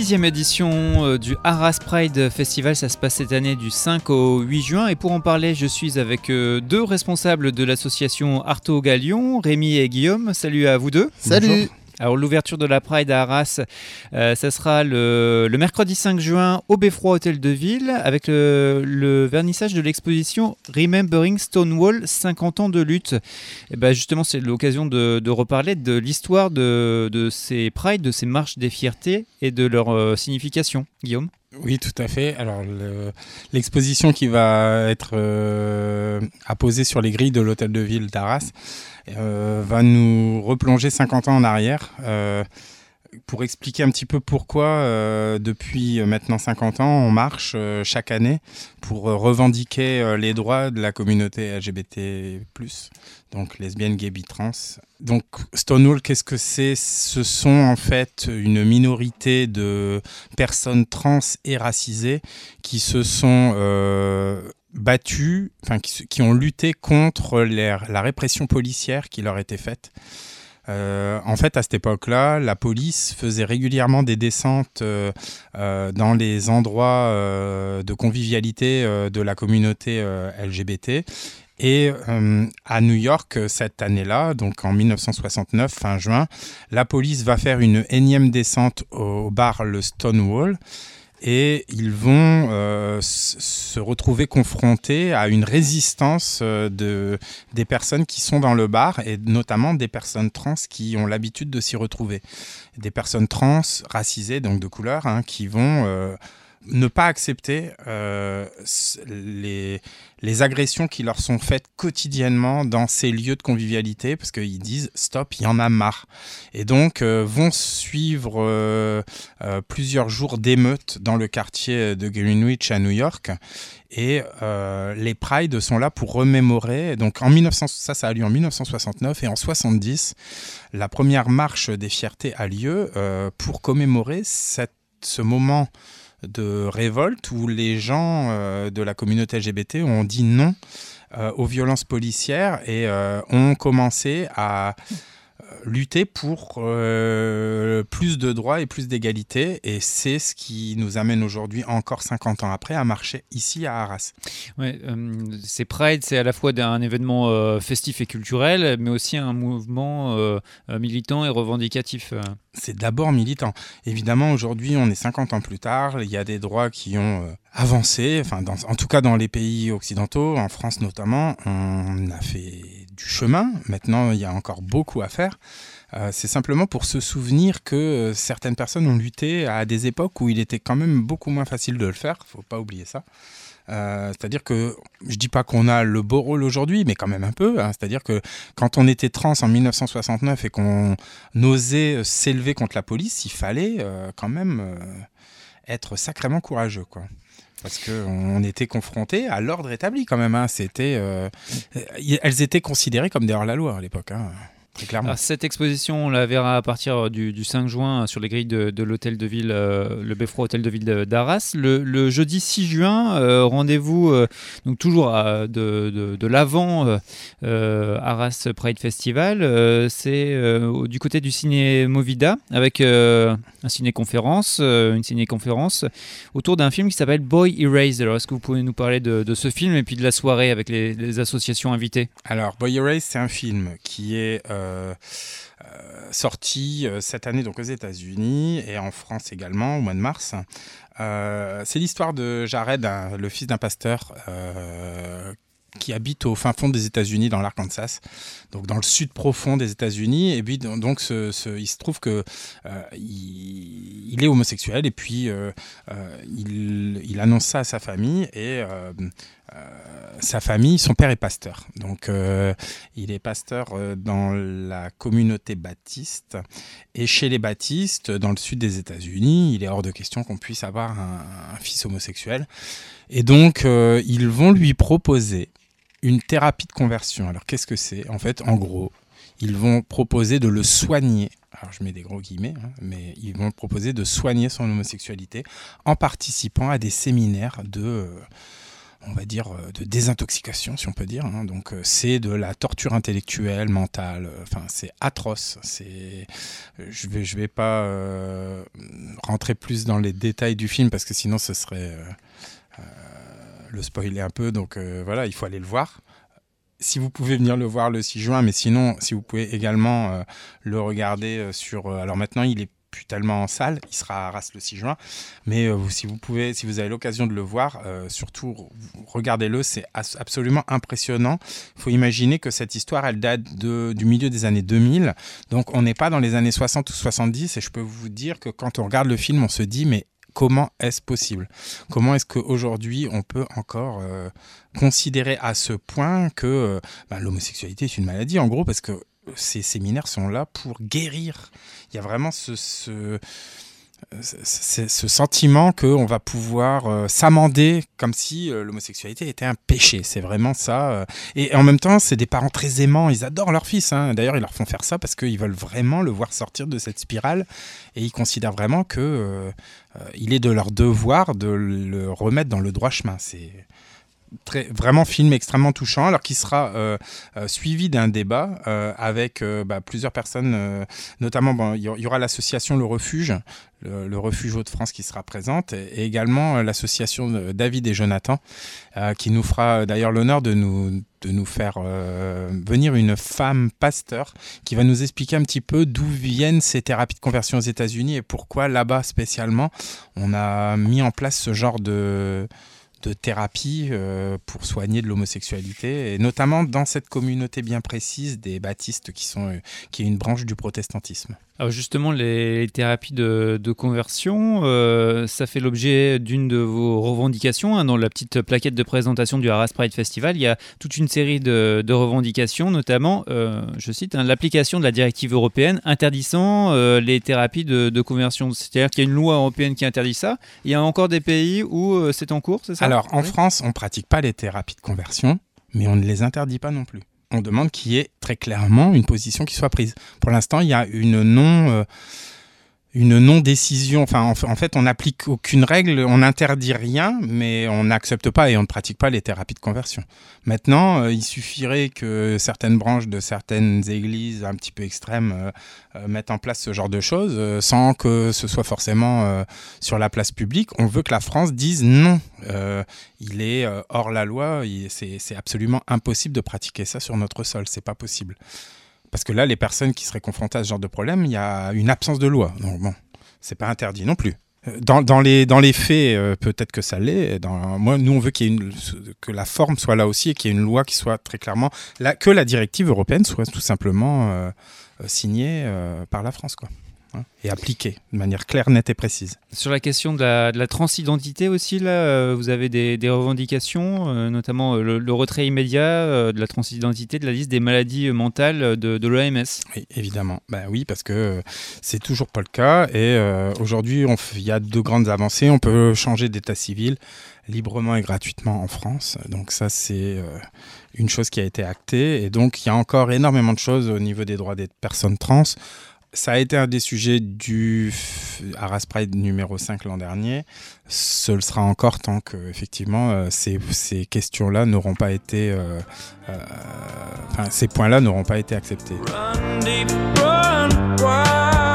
6e édition du Arras Pride Festival. Ça se passe cette année du 5 au 8 juin. Et pour en parler, je suis avec deux responsables de l'association Artaud Galion, Rémi et Guillaume. Salut à vous deux. Salut. Bonjour. Alors l'ouverture de la Pride à Arras, ça sera le mercredi 5 juin au Beffroi Hôtel de Ville avec le vernissage de l'exposition Remembering Stonewall 50 ans de lutte. Et ben justement, c'est l'occasion de reparler de l'histoire de ces Pride, de ces marches des fiertés et de leur signification. Guillaume ? Oui, tout à fait. Alors, l'exposition qui va être apposée sur les grilles de l'hôtel de ville d'Arras va nous replonger 50 ans en arrière pour expliquer un petit peu pourquoi, depuis maintenant 50 ans, on marche chaque année pour revendiquer les droits de la communauté LGBT+, donc lesbiennes, gays, bi, trans. Donc Stonewall, qu'est-ce que c'est ? Ce sont en fait une minorité de personnes trans et racisées qui se sont battues, qui ont lutté contre la répression policière qui leur était faite. En fait, à cette époque-là, la police faisait régulièrement des descentes dans les endroits de convivialité de la communauté LGBT. Et à New York, cette année-là, donc en 1969, fin juin, la police va faire une énième descente au bar le Stonewall. Et ils vont se retrouver confrontés à une résistance des personnes qui sont dans le bar, et notamment des personnes trans qui ont l'habitude de s'y retrouver. Des personnes trans, racisées, donc de couleur, qui vont ne pas accepter les agressions qui leur sont faites quotidiennement dans ces lieux de convivialité, parce qu'ils disent « stop, il y en a marre ». Et donc vont suivre plusieurs jours d'émeutes dans le quartier de Greenwich à New York. Et les Prides sont là pour remémorer. Donc ça a lieu en 1969, et en 70, la première marche des fiertés a lieu pour commémorer ce moment de révolte où les gens de la communauté LGBT ont dit non aux violences policières et ont commencé à lutter pour plus de droits et plus d'égalité, et c'est ce qui nous amène aujourd'hui, encore 50 ans après, à marcher ici à Arras. Ouais, c'est Pride, c'est à la fois un événement festif et culturel, mais aussi un mouvement militant et revendicatif. C'est d'abord militant. Évidemment, aujourd'hui, on est 50 ans plus tard, il y a des droits qui ont avancé, en tout cas dans les pays occidentaux, en France notamment, on a fait du chemin. Maintenant, il y a encore beaucoup à faire. C'est simplement pour se souvenir que certaines personnes ont lutté à des époques où il était quand même beaucoup moins facile de le faire. Il ne faut pas oublier ça. C'est-à-dire que, je ne dis pas qu'on a le beau rôle aujourd'hui, mais quand même un peu. C'est-à-dire que quand on était trans en 1969 et qu'on osait s'élever contre la police, il fallait quand même être sacrément courageux, quoi. Parce qu'on était confrontés à l'ordre établi quand même. Elles étaient considérées comme des hors-la-loi à l'époque. Très clairement. Alors, cette exposition, on la verra à partir du 5 juin sur les grilles de l'hôtel de ville, le Beffroi Hôtel de Ville d'Arras. Le jeudi 6 juin, rendez-vous donc toujours de l'avant Arras Pride Festival. C'est du côté du ciné Movida avec une ciné-conférence autour d'un film qui s'appelle Boy Erased. Alors, est-ce que vous pouvez nous parler de ce film et puis de la soirée avec les associations invitées ? Alors, Boy Erased, c'est un film qui est sorti cette année donc aux États-Unis et en France également au mois de mars. C'est l'histoire de Jared, le fils d'un pasteur qui habite au fin fond des États-Unis, dans l'Arkansas, donc dans le sud profond des États-Unis. Et puis donc il se trouve que il est homosexuel, et puis il annonce ça à sa famille, et sa famille, son père est pasteur. Donc il est pasteur dans la communauté baptiste, et chez les baptistes dans le sud des États-Unis, il est hors de question qu'on puisse avoir un fils homosexuel. Et donc ils vont lui proposer une thérapie de conversion. Alors qu'est-ce que c'est ? En fait, en gros, ils vont proposer de le soigner. Alors je mets des gros guillemets, mais ils vont proposer de soigner son homosexualité en participant à des séminaires on va dire, de désintoxication, si on peut dire. Donc, c'est de la torture intellectuelle, mentale. C'est atroce. Je vais pas rentrer plus dans les détails du film parce que sinon ce serait le spoiler un peu. Donc voilà, il faut aller le voir. Si vous pouvez venir le voir le 6 juin, mais sinon, si vous pouvez également le regarder sur... alors maintenant, il est plus tellement en salle, il sera à Arras le 6 juin, mais si vous avez l'occasion de le voir, surtout regardez-le, c'est absolument impressionnant. Il faut imaginer que cette histoire, elle date du milieu des années 2000, donc on n'est pas dans les années 60 ou 70, et je peux vous dire que quand on regarde le film, on se dit, mais comment est-ce possible ? Comment est-ce qu'aujourd'hui, on peut encore considérer à ce point que l'homosexualité est une maladie, en gros, parce que ces séminaires sont là pour guérir. Il y a vraiment ce sentiment qu'on va pouvoir s'amender comme si l'homosexualité était un péché. C'est vraiment ça. Et en même temps, c'est des parents très aimants. Ils adorent leur fils. D'ailleurs, ils leur font faire ça parce qu'ils veulent vraiment le voir sortir de cette spirale. Et ils considèrent vraiment qu'il est de leur devoir de le remettre dans le droit chemin. C'est... vraiment film extrêmement touchant, alors qui sera suivi d'un débat avec plusieurs personnes, notamment il y aura l'association Le Refuge, le Refuge Hauts-de-France qui sera présente, et également l'association David et Jonathan, qui nous fera d'ailleurs l'honneur de nous faire venir une femme pasteur qui va nous expliquer un petit peu d'où viennent ces thérapies de conversion aux États-Unis et pourquoi là-bas spécialement on a mis en place ce genre de thérapie pour soigner de l'homosexualité, et notamment dans cette communauté bien précise des baptistes qui est une branche du protestantisme. Alors justement, les thérapies de conversion, ça fait l'objet d'une de vos revendications. Dans la petite plaquette de présentation du Arras Pride Festival, il y a toute une série de revendications, notamment, je cite, l'application de la directive européenne interdisant les thérapies de conversion. C'est-à-dire qu'il y a une loi européenne qui interdit ça. Il y a encore des pays où c'est en cours, c'est ça ? Alors, en France, on ne pratique pas les thérapies de conversion, mais on ne les interdit pas non plus. On demande qu'il y ait très clairement une position qui soit prise. Pour l'instant, il y a une non-décision. Enfin, en fait, on n'applique aucune règle, on n'interdit rien, mais on n'accepte pas et on ne pratique pas les thérapies de conversion. Maintenant, il suffirait que certaines branches de certaines églises un petit peu extrêmes mettent en place ce genre de choses, sans que ce soit forcément sur la place publique. On veut que la France dise non. Il est hors la loi, c'est absolument impossible de pratiquer ça sur notre sol, c'est pas possible. Parce que là, les personnes qui seraient confrontées à ce genre de problème, il y a une absence de loi. Donc bon, c'est pas interdit non plus. Dans les faits, peut-être que ça l'est. Nous, on veut que la forme soit là aussi et qu'il y ait une loi qui soit très clairement... que la directive européenne soit tout simplement signée par la France, quoi. Et appliquée de manière claire, nette et précise. Sur la question de la transidentité aussi, là, vous avez des revendications, notamment le retrait immédiat de la transidentité de la liste des maladies mentales de l'OMS. Oui, évidemment. Oui, parce que c'est toujours pas le cas. Et aujourd'hui, il y a de grandes avancées. On peut changer d'état civil librement et gratuitement en France. Donc ça, c'est une chose qui a été actée. Et donc, il y a encore énormément de choses au niveau des droits des personnes trans. Ça a été un des sujets du Arras Pride numéro 5 l'an dernier. Ce le sera encore tant que, effectivement, ces questions-là n'auront pas été... ces points-là n'auront pas été acceptés. Run deep, run wide.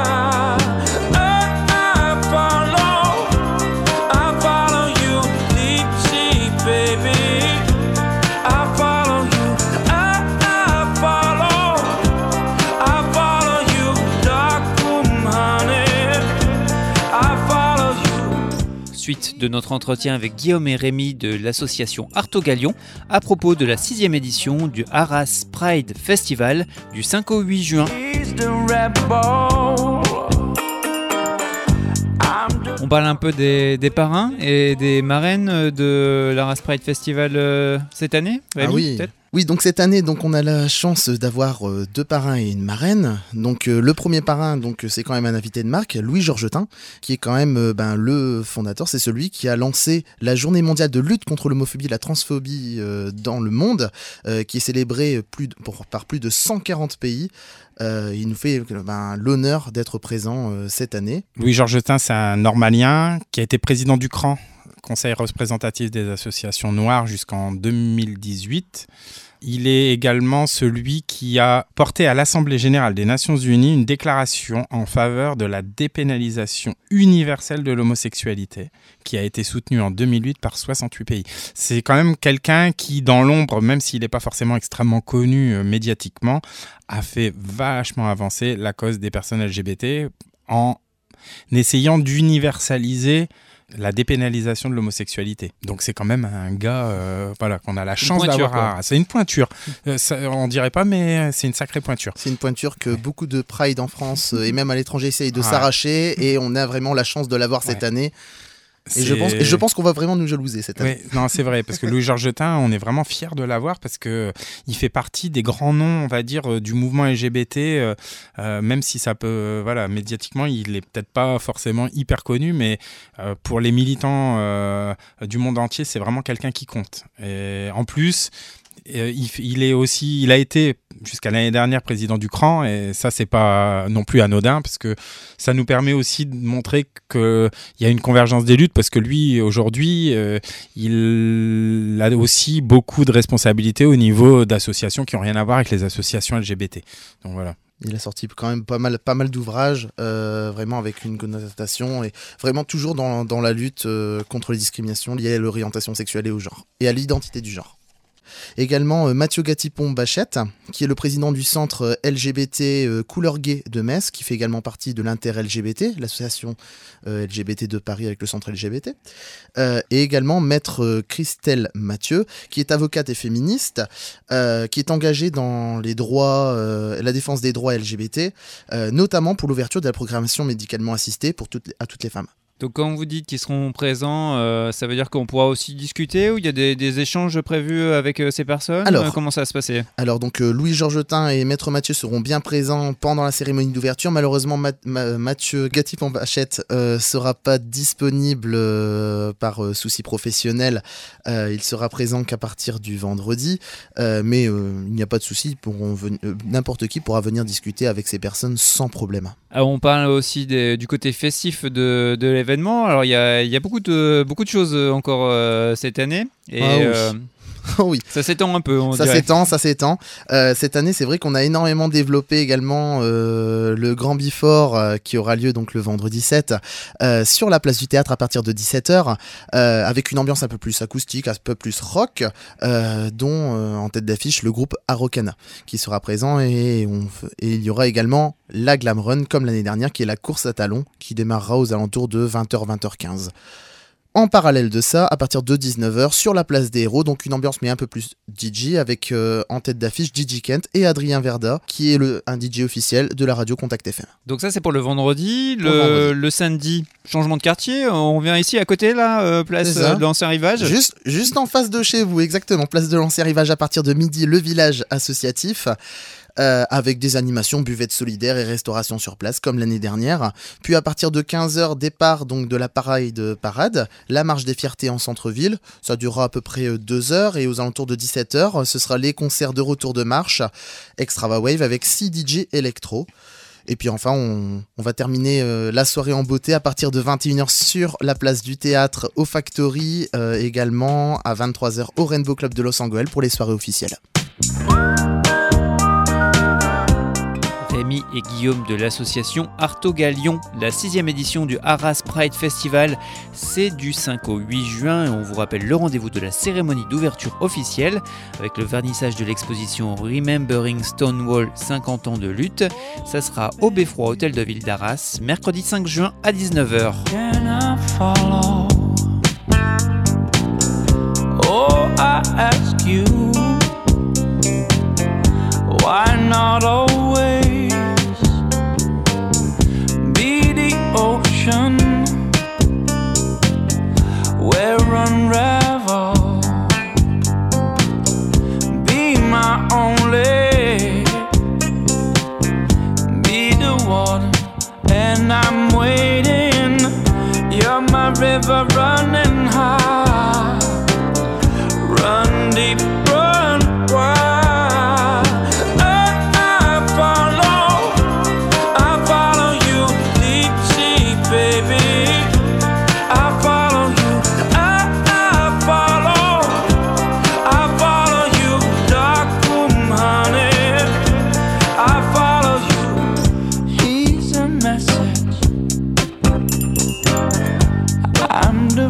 Suite de notre entretien avec Guillaume et Rémi de l'association Artaud-Galion à propos de la 6e édition du Arras Pride Festival du 5 au 8 juin. On parle un peu des parrains et des marraines de l'Arras Pride Festival cette année, Rémi, oui. Peut-être. Oui, donc cette année, on a la chance d'avoir 2 parrains et une marraine. Donc le premier parrain, c'est quand même un invité de marque, Louis Georgetin, qui est quand même le fondateur. C'est celui qui a lancé la Journée mondiale de lutte contre l'homophobie et la transphobie dans le monde, qui est célébrée par plus de 140 pays. Il nous fait l'honneur d'être présent cette année. Louis Georgetin, c'est un Normalien qui a été président du CRAN, Conseil représentatif des associations noires, jusqu'en 2018. Il est également celui qui a porté à l'Assemblée générale des Nations Unies une déclaration en faveur de la dépénalisation universelle de l'homosexualité, qui a été soutenue en 2008 par 68 pays. C'est quand même quelqu'un qui, dans l'ombre, même s'il n'est pas forcément extrêmement connu médiatiquement, a fait vachement avancer la cause des personnes LGBT en essayant d'universaliser la dépénalisation de l'homosexualité. Donc c'est quand même un gars qu'on a la chance d'avoir. C'est une pointure. On dirait pas, mais c'est une sacrée pointure. C'est une pointure que beaucoup de Pride en France et même à l'étranger essayent de s'arracher, et on a vraiment la chance de l'avoir cette année. Et je pense qu'on va vraiment nous jalouser cette année. Oui, non, c'est vrai, parce que Louis-Georges Jetain, on est vraiment fiers de l'avoir, parce qu'il fait partie des grands noms, on va dire, du mouvement LGBT, même si ça peut, médiatiquement, il n'est peut-être pas forcément hyper connu, mais pour les militants du monde entier, c'est vraiment quelqu'un qui compte. Et en plus, il a été jusqu'à l'année dernière président du CRAN, et ça c'est pas non plus anodin, parce que ça nous permet aussi de montrer qu'il y a une convergence des luttes, parce que lui aujourd'hui il a aussi beaucoup de responsabilités au niveau d'associations qui n'ont rien à voir avec les associations LGBT. Donc voilà. Il a sorti quand même pas mal d'ouvrages, vraiment avec une connotation, et vraiment toujours dans la lutte contre les discriminations liées à l'orientation sexuelle et au genre, et à l'identité du genre. Également Mathieu Gatipon-Bachette, qui est le président du centre LGBT Couleur Gay de Metz, qui fait également partie de l'Inter-LGBT, l'association LGBT de Paris avec le centre LGBT. Et également Maître Christelle Mathieu, qui est avocate et féministe, qui est engagée dans les droits, la défense des droits LGBT, notamment pour l'ouverture de la programmation médicalement assistée à toutes les femmes. Donc quand vous dites qu'ils seront présents, ça veut dire qu'on pourra aussi discuter, ou il y a des échanges prévus avec ces personnes? Alors, comment ça va se passer? Alors donc Louis-Georges Jetain et Maître Mathieu seront bien présents pendant la cérémonie d'ouverture. Malheureusement Mathieu Gatipon-Bachette sera pas disponible par souci professionnel. Il sera présent qu'à partir du vendredi, mais il n'y a pas de souci, n'importe qui pourra venir discuter avec ces personnes sans problème. Alors, on parle aussi du côté festif de l'événement. Alors il y a beaucoup de choses encore cette année, et oui. Ça s'étend un peu. Ça s'étend. Cette année, c'est vrai qu'on a énormément développé également le Grand Before qui aura lieu donc le vendredi 7 sur la place du théâtre à partir de 17h, avec une ambiance un peu plus acoustique, un peu plus rock, dont en tête d'affiche le groupe Araucana qui sera présent, et il y aura également la Glam Run comme l'année dernière, qui est la course à talons qui démarrera aux alentours de 20h, 20h15. En parallèle de ça, à partir de 19h, sur la place des Héros, donc une ambiance mais un peu plus DJ, avec en tête d'affiche DJ Kent et Adrien Verda, qui est un DJ officiel de la radio Contact FM. Donc ça c'est pour le vendredi. Le samedi, changement de quartier, on vient ici à côté là, place de l'Ancien Rivage. Juste en face de chez vous, exactement, place de l'Ancien Rivage, à partir de midi, le village associatif. Avec des animations, buvettes solidaires et restauration sur place comme l'année dernière. Puis à partir de 15h, départ donc de la parade, la marche des fiertés en centre-ville. Ça durera à peu près 2 heures, et aux alentours de 17h, ce sera les concerts de retour de marche Extrava Wave avec 6 DJ électro. Et puis enfin, on va terminer la soirée en beauté à partir de 21h sur la place du théâtre au Factory, également à 23h au Rainbow Club de Los Angeles pour les soirées officielles. Rémi et Guillaume de l'association Artaud-Galion. La 6e édition du Arras Pride Festival, c'est du 5 au 8 juin, et on vous rappelle le rendez-vous de la cérémonie d'ouverture officielle avec le vernissage de l'exposition Remembering Stonewall 50 ans de lutte. Ça sera au Beffroi Hôtel de Ville d'Arras, mercredi 5 juin à 19h. Oh, I ask you, why not always be the ocean where unravel, be my only, be the water, and I'm waiting, you're my river running high, run deep, run wide.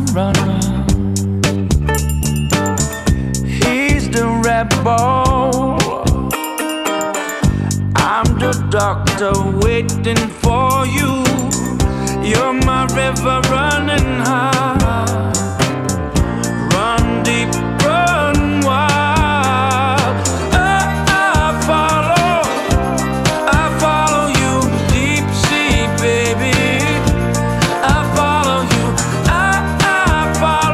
runner. He's the rebel. I'm the doctor waiting for you. You're my river running high. Run deep, run wild. I follow you, deep sea, baby. I follow you, I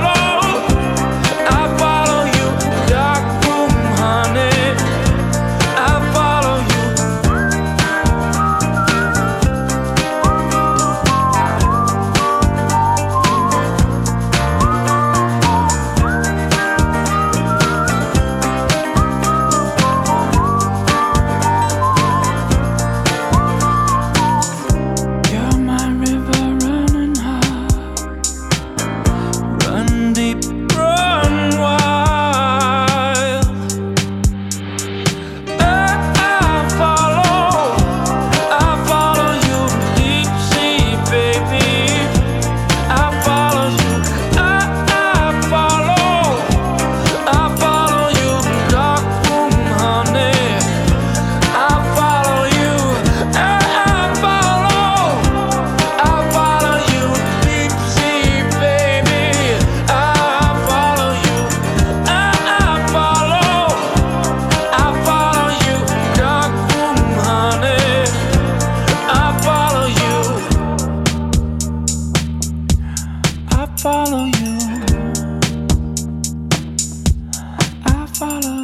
follow you, dark room, honey. I follow you. You're my river running high. Run deep, run wild. I follow you, deep sea, baby. I follow you, I follow you, dark room, honey. I follow you, I follow you, deep sea, baby. I follow you, I follow you, dark room, honey. I follow you, I follow you, I follow